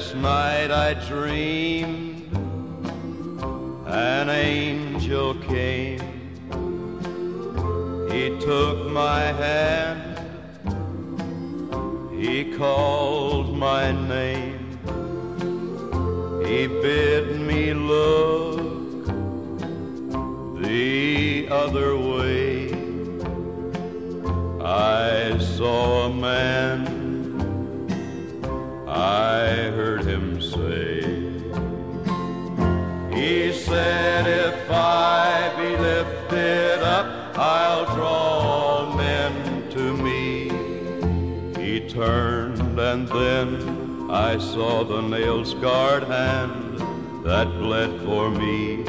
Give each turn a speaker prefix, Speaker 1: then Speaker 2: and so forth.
Speaker 1: Last night I dreamed an angel came. He took my hand, he called my name. He bid me look the other way. I saw a man, I heard him say, he said, if I be lifted up, I'll draw all men to me. He turned and then I saw the nail-scarred hand that bled for me.